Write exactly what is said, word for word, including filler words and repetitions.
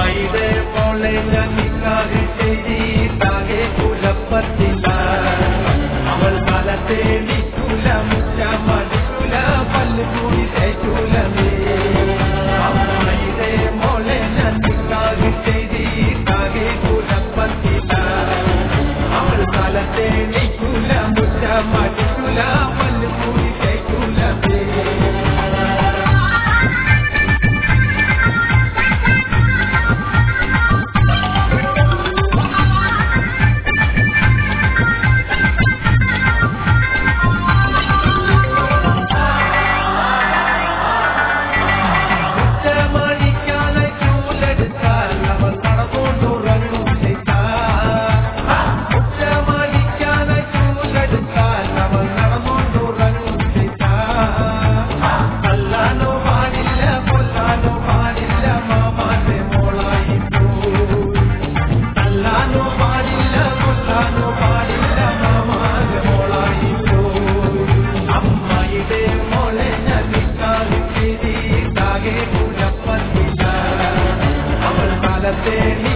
അമ്മയുടെ മോളെ ഞാൻ നിക്കാഹ് ചെയ്തിട്ടാകെ കുഴപ്പത്തില്ല. അവൾ കാലത്തെ നിൽക്കൂല, മുറ്റ മടിക്കൂല, പല്ല് കൂടി തേച്ചൂലമേ. അമ്മയുടെ മോളെ ഞാൻ നിക്കാഹ് ചെയ്തിട്ടാകെ കുഴപ്പത്തില്ല. അവൾ കാലത്തെ നിൽക്കൂല, മുറ്റ മടിക്കൂല, പല്ല് കൂടി തേച്ചൂലമേ. They